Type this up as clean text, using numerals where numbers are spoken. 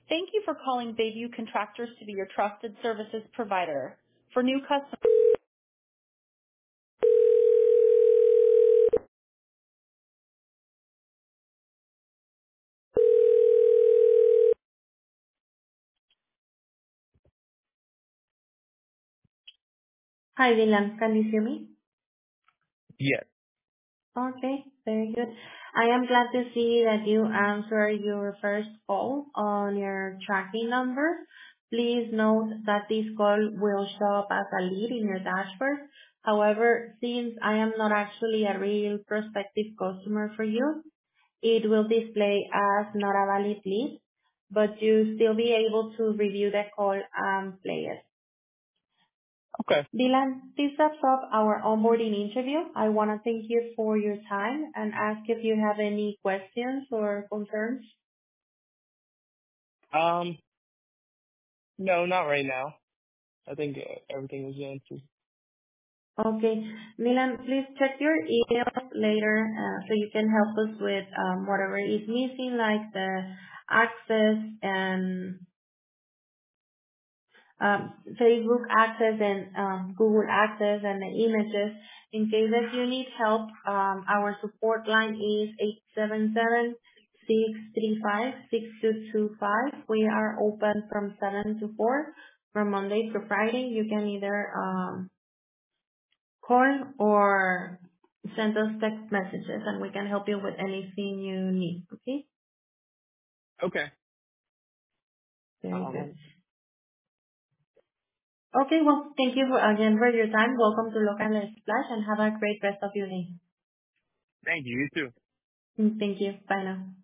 Thank you for calling Bayview Contractors to be your trusted services provider. For new customers. Hi, Dylan. Can you hear me? Yes. Okay, very good. I am glad to see that you answered your first call on your tracking number. Please note that this call will show up as a lead in your dashboard. However, since I am not actually a real prospective customer for you, it will display as not a valid lead, but you still be able to review the call and play it. Okay. Dylan, this wraps up our onboarding interview. I want to thank you for your time and ask if you have any questions or concerns. Um, no, not right now. I think everything was answered. Okay. Dylan, please check your emails later so you can help us with whatever is missing, like the access and Facebook access and Google access and the images. In case that you need help, our support line is 877-635-6225. We are open from 7 to 4 from Monday to Friday. You can either call or send us text messages and we can help you with anything you need. Okay? Okay. Very good. Um, Okay, well, thank you again for your time. Welcome to Local Splash and have a great rest of your day. thank you. You too. Thank you. Bye now.